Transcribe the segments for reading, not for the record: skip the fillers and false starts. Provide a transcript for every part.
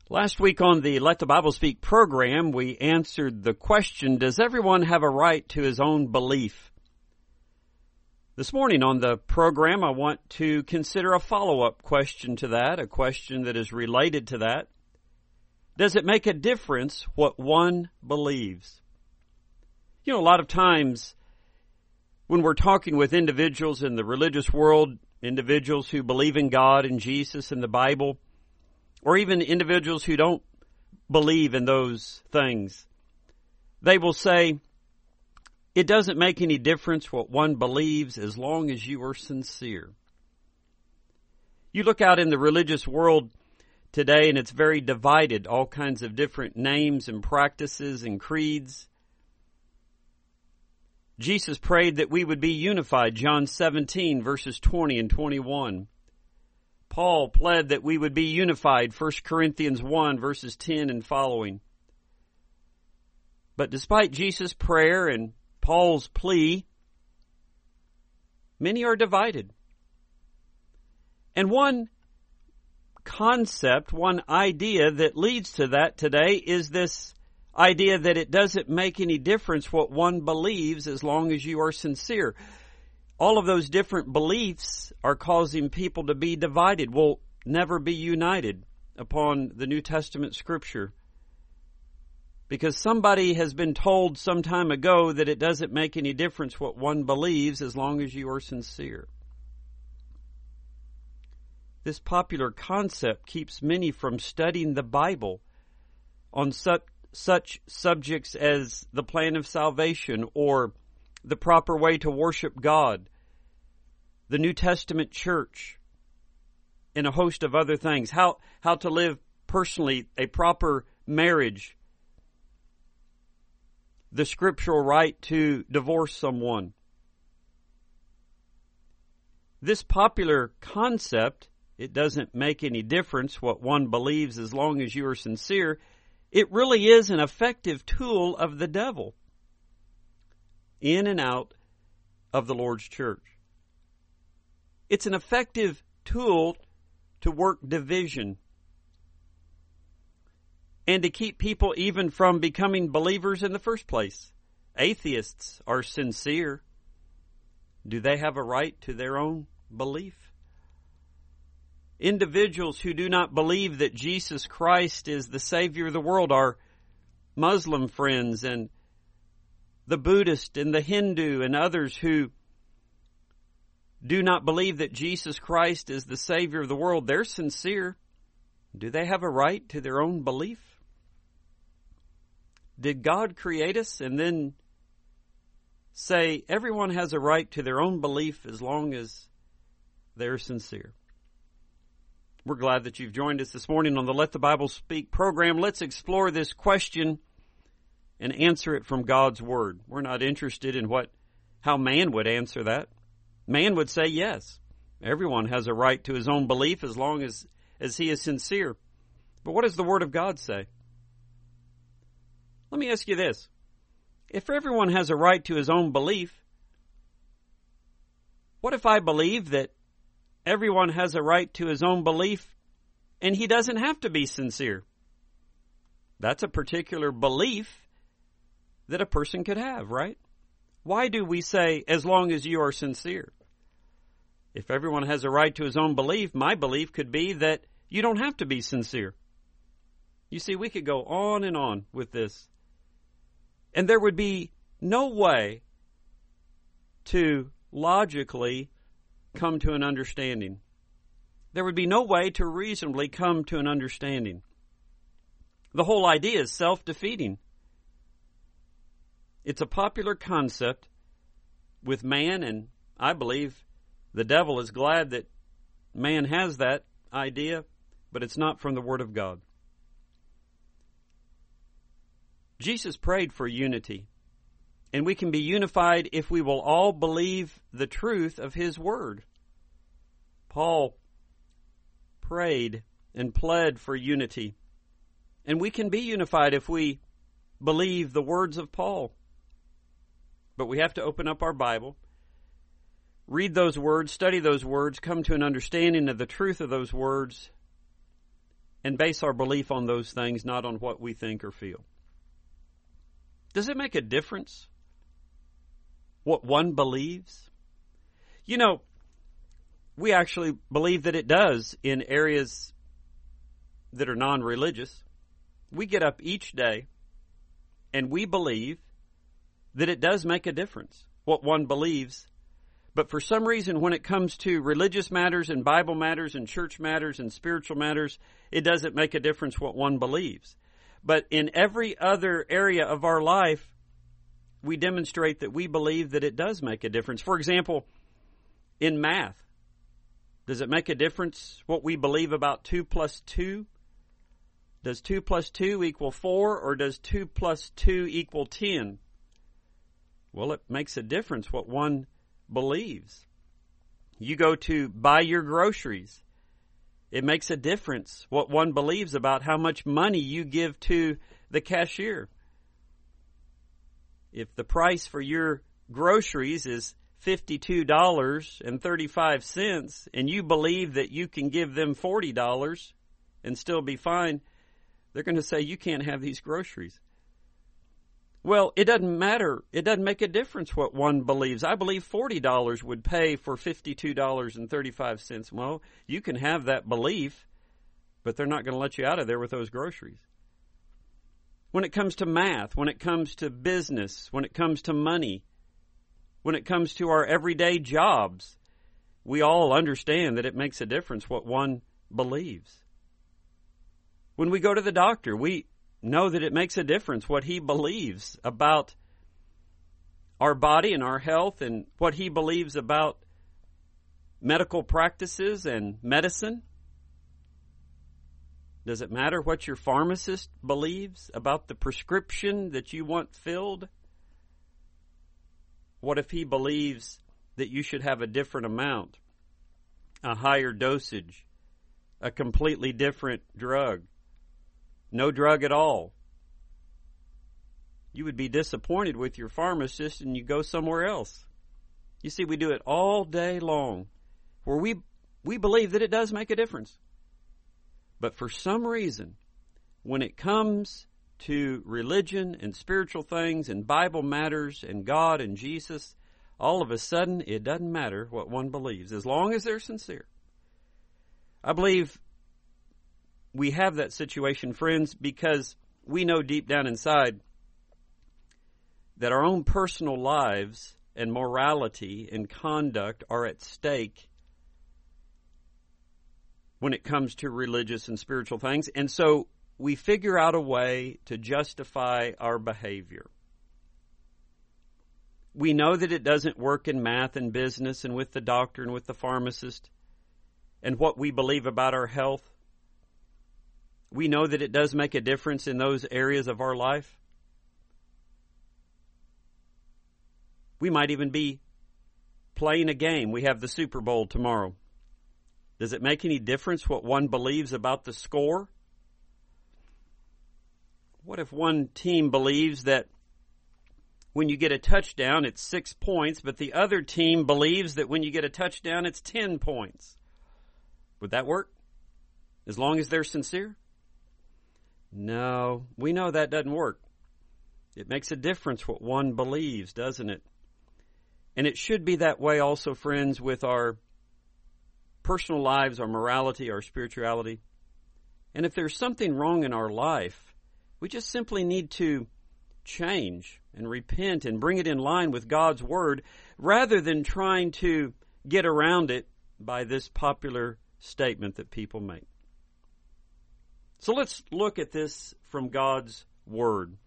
Last week on the Let the Bible Speak program, we answered the question, does everyone have a right to his own belief? This morning on the program, I want to consider a follow-up question to that, a question that is related to that. Does it make a difference what one believes? You know, a lot of times when we're talking with individuals in the religious world, individuals who believe in God and Jesus and the Bible, or even individuals who don't believe in those things, they will say, it doesn't make any difference what one believes as long as you are sincere. You look out in the religious world today and it's very divided, all kinds of different names and practices and creeds. Jesus prayed that we would be unified, John 17, verses 20 and 21. Paul pled that we would be unified, 1 Corinthians 1, verses 10 and following. But despite Jesus' prayer and Paul's plea, many are divided. And one concept, one idea that leads to that today is this idea that it doesn't make any difference what one believes as long as you are sincere. All of those different beliefs are causing people to be divided, will never be united upon the New Testament Scripture. Because somebody has been told some time ago that it doesn't make any difference what one believes as long as you are sincere. This popular concept keeps many from studying the Bible on such subjects as the plan of salvation or the proper way to worship God, the New Testament church, and a host of other things. How to live personally a proper marriage, the scriptural right to divorce someone. This popular concept, it doesn't make any difference what one believes as long as you are sincere, it really is an effective tool of the devil in and out of the Lord's church. It's an effective tool to work division and to keep people even from becoming believers in the first place. Atheists are sincere. Do they have a right to their own belief? Individuals who do not believe that Jesus Christ is the Savior of the world, our Muslim friends and the Buddhist and the Hindu and others who do not believe that Jesus Christ is the Savior of the world, they're sincere. Do they have a right to their own belief? Did God create us and then say everyone has a right to their own belief as long as they're sincere? We're glad that you've joined us this morning on the Let the Bible Speak program. Let's explore this question and answer it from God's Word. We're not interested in how man would answer that. Man would say yes. Everyone has a right to his own belief as long as he is sincere. But what does the Word of God say? Let me ask you this. If everyone has a right to his own belief, what if I believe that everyone has a right to his own belief and he doesn't have to be sincere? That's a particular belief that a person could have, right? Why do we say, as long as you are sincere? If everyone has a right to his own belief, my belief could be that you don't have to be sincere. You see, we could go on with this. And there would be no way to logically come to an understanding. There would be no way to reasonably come to an understanding. The whole idea is self-defeating. It's a popular concept with man, and I believe the devil is glad that man has that idea, but it's not from the Word of God. Jesus prayed for unity, and we can be unified if we will all believe the truth of His Word. Paul prayed and pled for unity, and we can be unified if we believe the words of Paul. But we have to open up our Bible, read those words, study those words, come to an understanding of the truth of those words, and base our belief on those things, not on what we think or feel. Does it make a difference what one believes? You know, we actually believe that it does in areas that are non-religious. We get up each day and we believe that it does make a difference what one believes. But for some reason, when it comes to religious matters and Bible matters and church matters and spiritual matters, it doesn't make a difference what one believes. But in every other area of our life, we demonstrate that we believe that it does make a difference. For example, in math, does it make a difference what we believe about 2 plus 2? Does 2 plus 2 equal 4, or does 2 plus 2 equal 10? Well, it makes a difference what one believes. You go to buy your groceries. It makes a difference what one believes about how much money you give to the cashier. If the price for your groceries is $52.35 and you believe that you can give them $40 and still be fine, they're going to say you can't have these groceries. Well, it doesn't matter. It doesn't make a difference what one believes. I believe $40 would pay for $52.35. Well, you can have that belief, but they're not going to let you out of there with those groceries. When it comes to math, when it comes to business, when it comes to money, when it comes to our everyday jobs, we all understand that it makes a difference what one believes. When we go to the doctor, we know that it makes a difference what he believes about our body and our health and what he believes about medical practices and medicine. Does it matter what your pharmacist believes about the prescription that you want filled? What if he believes that you should have a different amount, a higher dosage, a completely different drug? No drug at all. You would be disappointed with your pharmacist and you go somewhere else. You see, we do it all day long where we believe that it does make a difference. But for some reason, when it comes to religion and spiritual things and Bible matters and God and Jesus, all of a sudden it doesn't matter what one believes as long as they're sincere. I believe we have that situation, friends, because we know deep down inside that our own personal lives and morality and conduct are at stake when it comes to religious and spiritual things. And so we figure out a way to justify our behavior. We know that it doesn't work in math and business and with the doctor and with the pharmacist and what we believe about our health. We know that it does make a difference in those areas of our life. We might even be playing a game. We have the Super Bowl tomorrow. Does it make any difference what one believes about the score? What if one team believes that when you get a touchdown, it's 6 points, but the other team believes that when you get a touchdown, it's 10 points? Would that work? As long as they're sincere? No, we know that doesn't work. It makes a difference what one believes, doesn't it? And it should be that way also, friends, with our personal lives, our morality, our spirituality. And if there's something wrong in our life, we just simply need to change and repent and bring it in line with God's Word rather than trying to get around it by this popular statement that people make. So let's look at this from God's Word.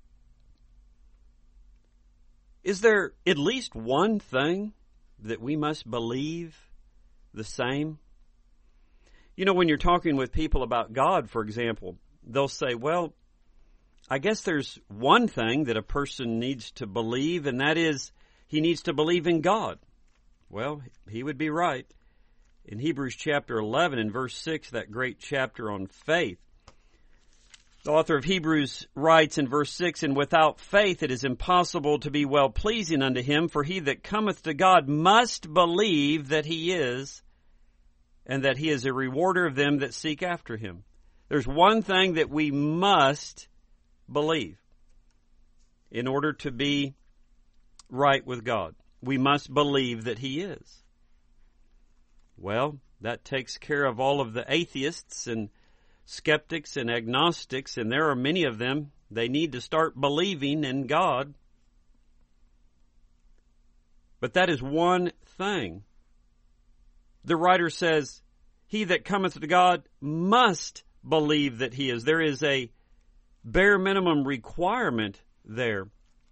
Is there at least one thing that we must believe the same? You know, when you're talking with people about God, for example, they'll say, well, I guess there's one thing that a person needs to believe, and that is he needs to believe in God. Well, he would be right. In Hebrews chapter 11 and verse 6, that great chapter on faith, the author of Hebrews writes in verse 6, "And without faith it is impossible to be well-pleasing unto him, for he that cometh to God must believe that he is, and that he is a rewarder of them that seek after him." There's one thing that we must believe in order to be right with God. We must believe that He is. Well, that takes care of all of the atheists and skeptics and agnostics, and there are many of them. They need to start believing in God. But that is one thing. The writer says, he that cometh to God must believe that He is. There is a bare minimum requirement there.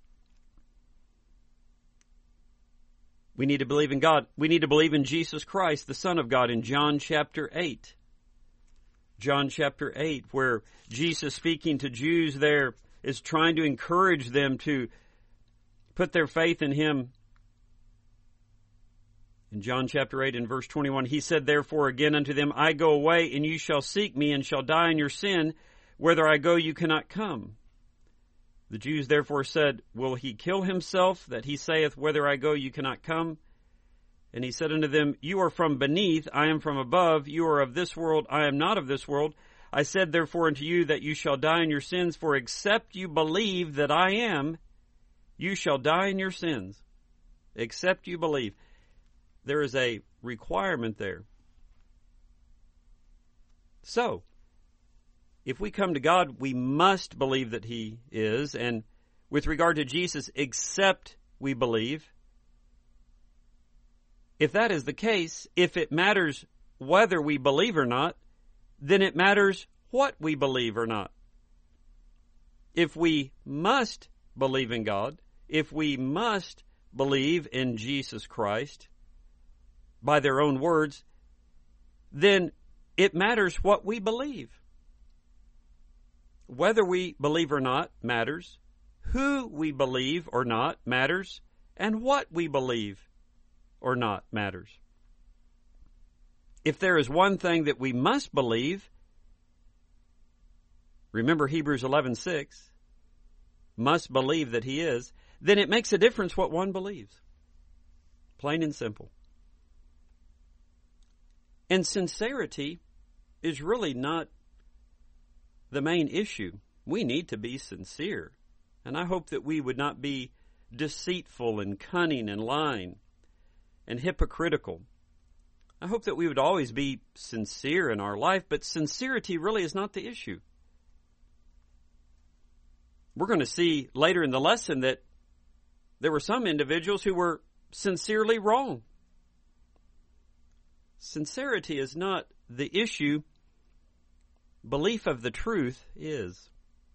We need to believe in God. We need to believe in Jesus Christ, the Son of God, in John chapter 8. John chapter 8, where Jesus, speaking to Jews there, is trying to encourage them to put their faith in Him. In John chapter 8 and verse 21, He said therefore again unto them, I go away, and you shall seek me, and shall die in your sin. Whither I go, you cannot come. The Jews therefore said, Will He kill Himself, that He saith, Whither I go, you cannot come? And He said unto them, You are from beneath, I am from above. You are of this world, I am not of this world. I said therefore unto you that you shall die in your sins, for except you believe that I am, you shall die in your sins. Except you believe. There is a requirement there. So, if we come to God, we must believe that He is. And with regard to Jesus, except we believe. If that is the case, if it matters whether we believe or not, then it matters what we believe or not. If we must believe in God, if we must believe in Jesus Christ by their own words, then it matters what we believe. Whether we believe or not matters. Who we believe or not matters. And what we believe or not matters. If there is one thing that we must believe, remember Hebrews 11:6, must believe that He is, then it makes a difference what one believes. Plain and simple. And sincerity is really not the main issue. We need to be sincere. And I hope that we would not be deceitful and cunning and lying and hypocritical. I hope that we would always be sincere in our life, but sincerity really is not the issue. We're going to see later in the lesson that there were some individuals who were sincerely wrong. Sincerity is not the issue. Belief of the truth is.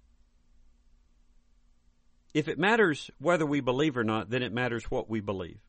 If it matters whether we believe or not, then it matters what we believe.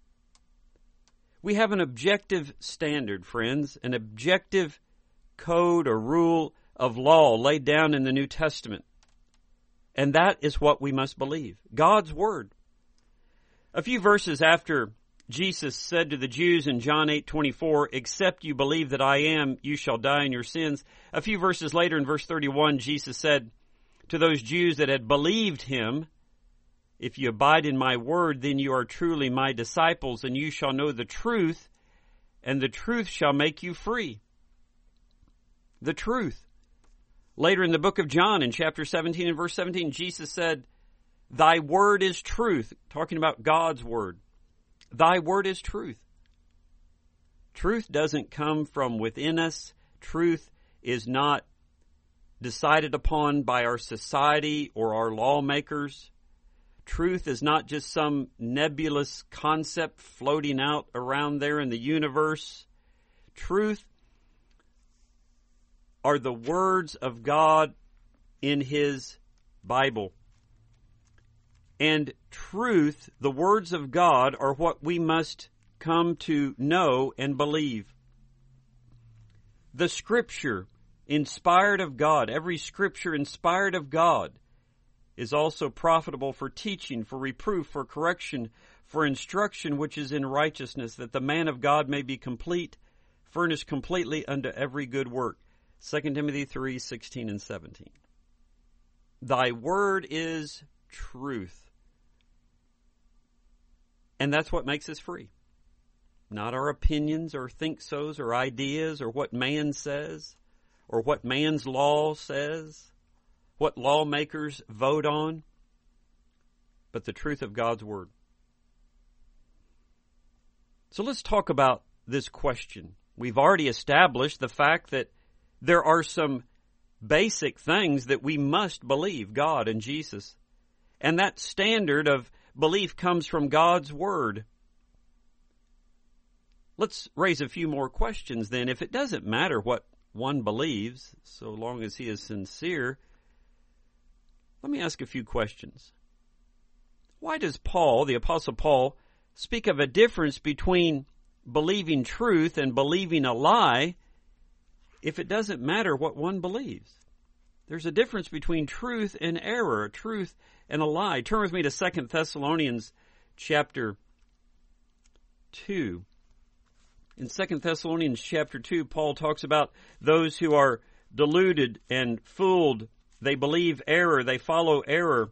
We have an objective standard, friends, an objective code or rule of law laid down in the New Testament. And that is what we must believe. God's Word. A few verses after Jesus said to the Jews in John 8:24, Except you believe that I am, you shall die in your sins. A few verses later in verse 31, Jesus said to those Jews that had believed Him, If you abide in my word, then you are truly my disciples, and you shall know the truth, and the truth shall make you free. The truth. Later in the book of John, in chapter 17 and verse 17, Jesus said, Thy word is truth, talking about God's word. Thy word is truth. Truth doesn't come from within us. Truth is not decided upon by our society or our lawmakers. Truth is not just some nebulous concept floating out around there in the universe. Truth are the words of God in His Bible. And truth, the words of God, are what we must come to know and believe. The Scripture, inspired of God, every Scripture inspired of God, is also profitable for teaching, for reproof, for correction, for instruction which is in righteousness, that the man of God may be complete, furnished completely unto every good work. 2 Timothy 3:16 and 17. Thy word is truth. And that's what makes us free. Not our opinions or think-sos or ideas or what man says or what man's law says, what lawmakers vote on, but the truth of God's Word. So let's talk about this question. We've already established the fact that there are some basic things that we must believe, God and Jesus. And that standard of belief comes from God's Word. Let's raise a few more questions then. If it doesn't matter what one believes, so long as he is sincere, let me ask a few questions. Why does Paul, the Apostle Paul, speak of a difference between believing truth and believing a lie if it doesn't matter what one believes? There's a difference between truth and error, a truth and a lie. Turn with me to 2 Thessalonians chapter 2. In 2 Thessalonians chapter 2, Paul talks about those who are deluded and fooled. They believe error. They follow error.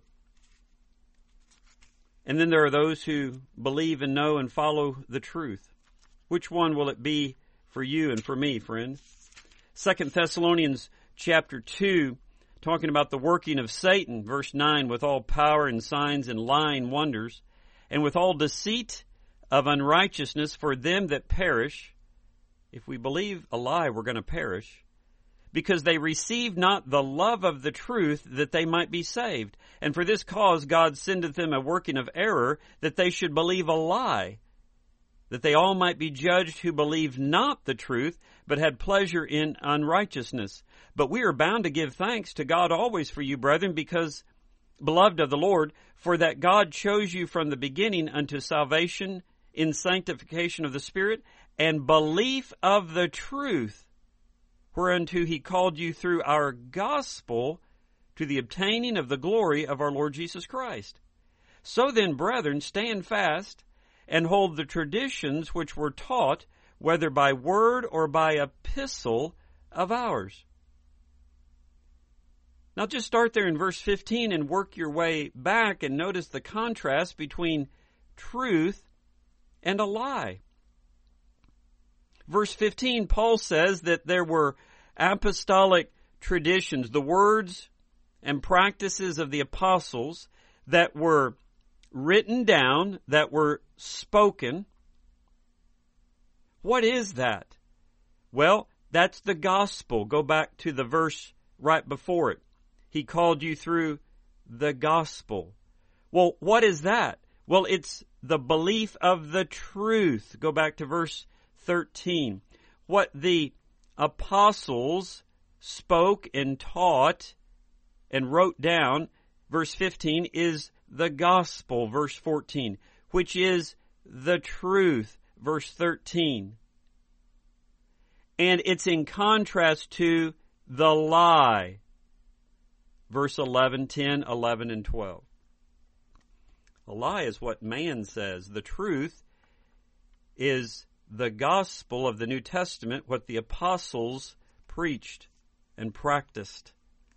And then there are those who believe and know and follow the truth. Which one will it be for you and for me, friend? 2 Thessalonians chapter 2, talking about the working of Satan, verse 9, with all power and signs and lying wonders, and with all deceit of unrighteousness for them that perish. If we believe a lie, we're going to perish. Because they receive not the love of the truth, that they might be saved. And for this cause God sendeth them a working of error, that they should believe a lie, that they all might be judged who believe not the truth, but had pleasure in unrighteousness. But we are bound to give thanks to God always for you, brethren, because, beloved of the Lord, for that God chose you from the beginning unto salvation in sanctification of the Spirit, and belief of the truth, whereunto he called you through our gospel to the obtaining of the glory of our Lord Jesus Christ. So then, brethren, stand fast and hold the traditions which were taught, whether by word or by epistle of ours. Now just start there in verse 15 and work your way back and notice the contrast between truth and a lie. Verse 15, Paul says that there were apostolic traditions, the words and practices of the apostles that were written down, that were spoken. What is that? Well, that's the gospel. Go back to the verse right before it. He called you through the gospel. Well, what is that? Well, it's the belief of the truth. Go back to verse 13. What the apostles spoke and taught and wrote down, verse 15, is the gospel, verse 14, which is the truth, verse 13. And it's in contrast to the lie, verse 11, 10, 11, and 12. A lie is what man says. The truth is the gospel of the New Testament, what the apostles preached and practiced.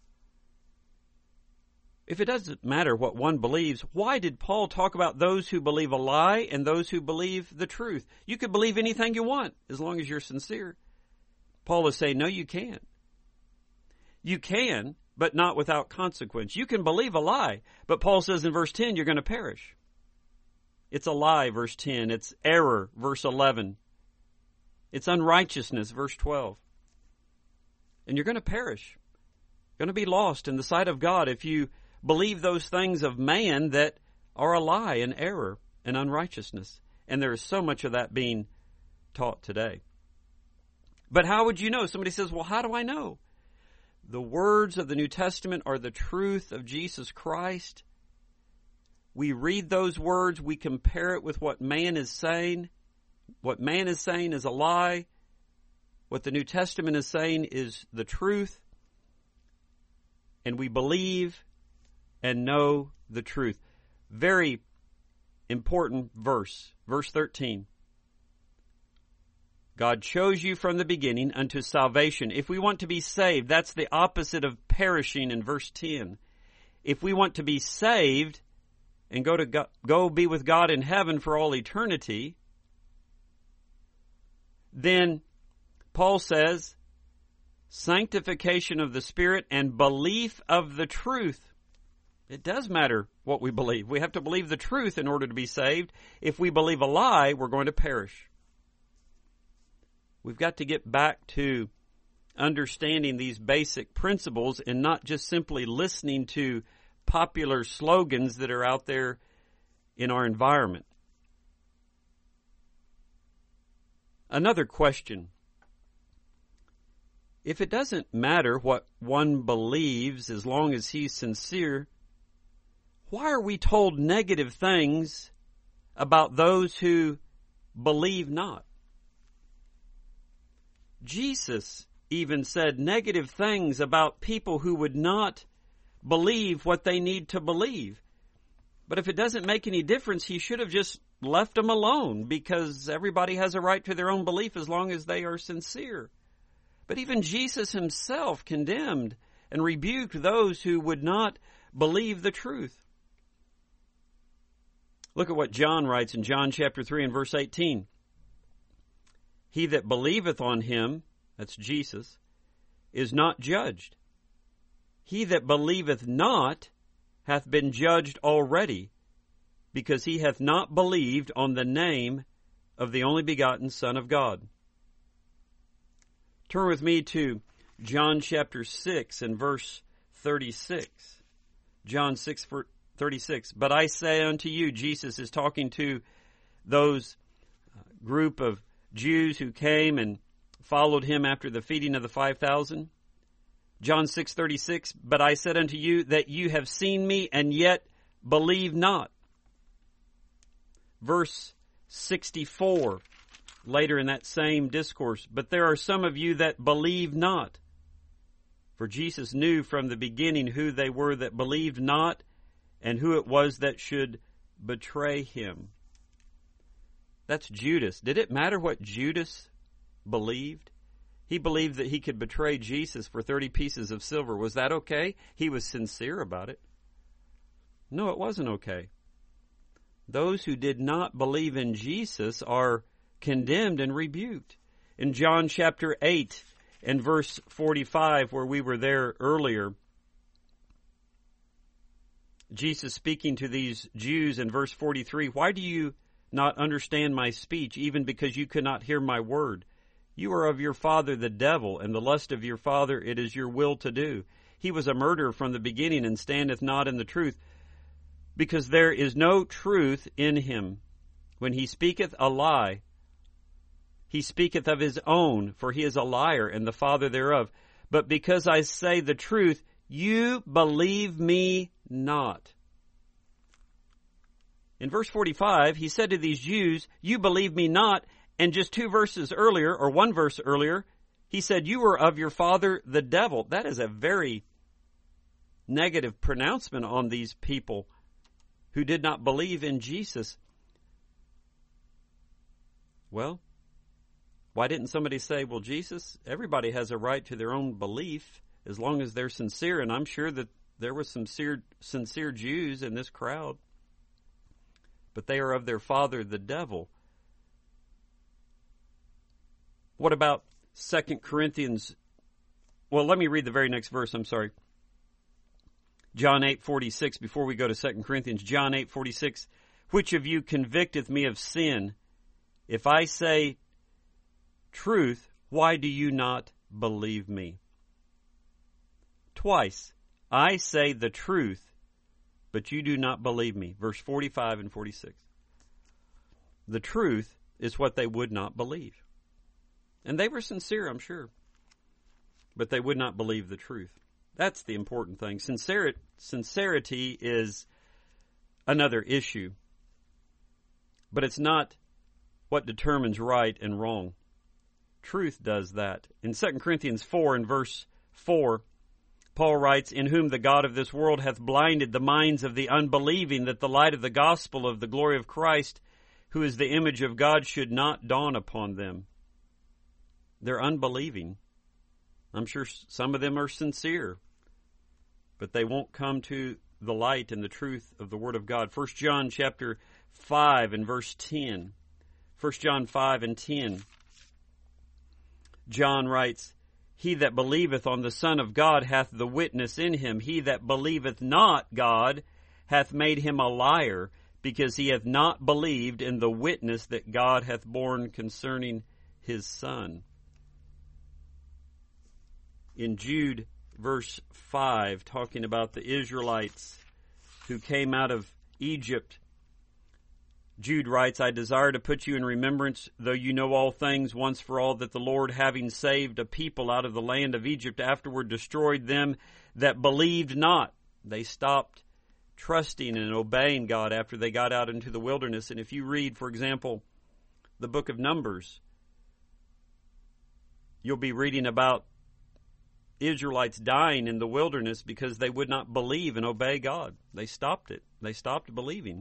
If it doesn't matter what one believes, why did Paul talk about those who believe a lie and those who believe the truth? You could believe anything you want as long as you're sincere. Paul is saying, no, you can't. You can, but not without consequence. You can believe a lie, but Paul says in verse 10, you're going to perish. It's a lie, verse 10. It's error, verse 11. It's unrighteousness, verse 12. And you're going to perish. You're going to be lost in the sight of God if you believe those things of man that are a lie and error and unrighteousness. And there is so much of that being taught today. But how would you know? Somebody says, well, how do I know? The words of the New Testament are the truth of Jesus Christ. We read those words, we compare it with what man is saying. What man is saying is a lie. What the New Testament is saying is the truth. And we believe and know the truth. Very important verse. Verse 13. God chose you from the beginning unto salvation. If we want to be saved, that's the opposite of perishing in verse 10. If we want to be saved and go be with God in heaven for all eternity, then Paul says sanctification of the Spirit, and belief of the truth. It does matter what we believe. We have to believe the truth in order to be saved. If we believe a lie, we're going to perish. We've got to get back to understanding these basic principles and not just simply listening to popular slogans that are out there in our environment. Another question. If it doesn't matter what one believes as long as he's sincere, why are we told negative things about those who believe not? Jesus even said negative things about people who would not believe what they need to believe. But if it doesn't make any difference, he should have just left them alone, because everybody has a right to their own belief as long as they are sincere. But even Jesus himself condemned and rebuked those who would not believe the truth. Look at what John writes in John chapter 3 and verse 18. He that believeth on him, that's Jesus, is not judged. He that believeth not hath been judged already, because he hath not believed on the name of the only begotten Son of God. Turn with me to John chapter 6 and verse 36. John 6:36. But I say unto you, Jesus is talking to those group of Jews who came and followed him after the feeding of the 5,000. John 6:36. But I said unto you that you have seen me and yet believe not. Verse 64, later in that same discourse. But there are some of you that believe not. For Jesus knew from the beginning who they were that believed not, and who it was that should betray him. That's Judas. Did it matter what Judas believed? He believed that he could betray Jesus for 30 pieces of silver. Was that okay? He was sincere about it. No, it wasn't okay. Those who did not believe in Jesus are condemned and rebuked. In John chapter 8 and verse 45, where we were there earlier, Jesus speaking to these Jews in verse 43, why do you not understand my speech, even because you cannot hear my word? You are of your father the devil, and the lust of your father it is your will to do. He was a murderer from the beginning, and standeth not in the truth, because there is no truth in him. When he speaketh a lie, he speaketh of his own, for he is a liar, and the father thereof. But because I say the truth, you believe me not. In verse 45, he said to these Jews, you believe me not, and just two verses earlier, or one verse earlier, he said, you are of your father the devil. That is a very negative pronouncement on these people who did not believe in Jesus. Well, why didn't somebody say, well, Jesus, everybody has a right to their own belief as long as they're sincere, and I'm sure that there were some sincere Jews in this crowd, but they are of their father the devil. What about 2 Corinthians? Well, let me read the very next verse, I'm sorry. John 8:46, before we go to 2 Corinthians, John 8:46, which of you convicteth me of sin? If I say truth, why do you not believe me? Twice, I say the truth, but you do not believe me. Verse 45 and 46. The truth is what they would not believe. And they were sincere, I'm sure. But they would not believe the truth. That's the important thing. Sincerity is another issue. But it's not what determines right and wrong. Truth does that. In 2 Corinthians 4 and verse 4, Paul writes, in whom the God of this world hath blinded the minds of the unbelieving, that the light of the gospel of the glory of Christ, who is the image of God, should not dawn upon them. They're unbelieving. I'm sure some of them are sincere, but they won't come to the light and the truth of the Word of God. 1 John chapter 5 and verse 10. 1 John 5 and 10. John writes, He that believeth on the Son of God hath the witness in him. He that believeth not God hath made him a liar, because he hath not believed in the witness that God hath borne concerning his Son. In Jude, verse 5, talking about the Israelites who came out of Egypt, Jude writes, I desire to put you in remembrance, though you know all things once for all, that the Lord, having saved a people out of the land of Egypt, afterward destroyed them that believed not. They stopped trusting and obeying God after they got out into the wilderness. And if you read, for example, the book of Numbers, you'll be reading about Israelites dying in the wilderness because they would not believe and obey God. They stopped it. They stopped believing.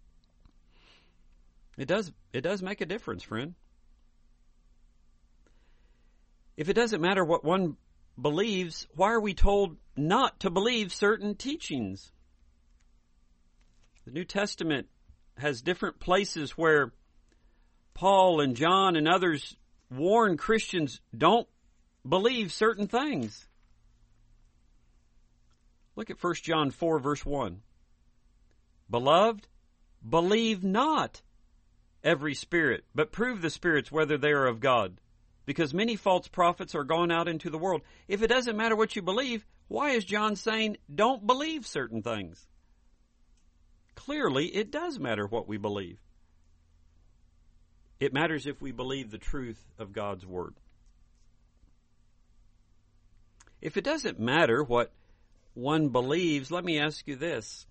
It does make a difference, friend. If it doesn't matter what one believes, why are we told not to believe certain teachings? The New Testament has different places where Paul and John and others warn Christians, don't believe certain things. Look at 1 John 4, verse 1. Beloved, believe not every spirit, but prove the spirits whether they are of God, because many false prophets are gone out into the world. If it doesn't matter what you believe, why is John saying don't believe certain things? Clearly, it does matter what we believe. It matters if we believe the truth of God's Word. If it doesn't matter what one believes, let me ask you this.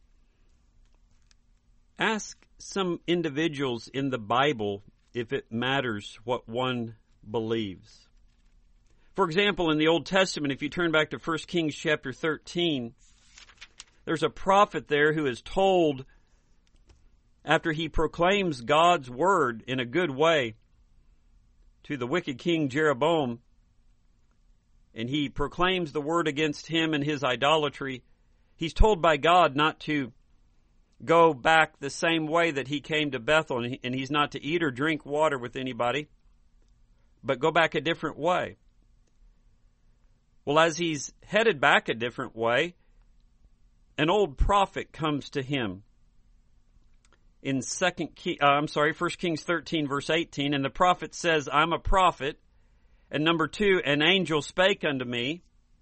Ask some individuals in the Bible if it matters what one believes. For example, in the Old Testament, if you turn back to 1 Kings chapter 13, there's a prophet there who is told, after he proclaims God's word in a good way to the wicked king Jeroboam, and he proclaims the word against him and his idolatry, he's told by God not to go back the same way that he came to Bethel, and he's not to eat or drink water with anybody, but go back a different way. Well, as he's headed back a different way, an old prophet comes to him in 1 Kings 13, verse 18, and the prophet says, I'm a prophet, and number 2, an angel spake unto me,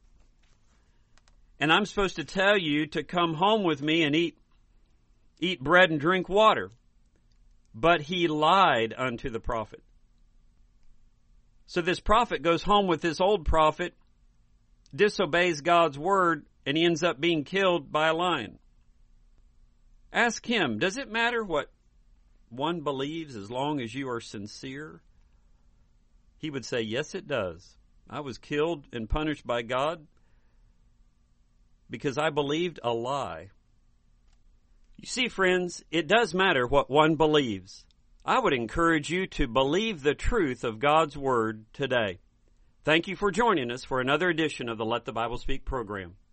and I'm supposed to tell you to come home with me and eat bread and drink water. But he lied unto the prophet. So this prophet goes home with this old prophet, disobeys God's word, and he ends up being killed by a lion. Ask him, does it matter what one believes as long as you are sincere? He would say, yes, it does. I was killed and punished by God because I believed a lie. You see, friends, it does matter what one believes. I would encourage you to believe the truth of God's Word today. Thank you for joining us for another edition of the Let the Bible Speak program.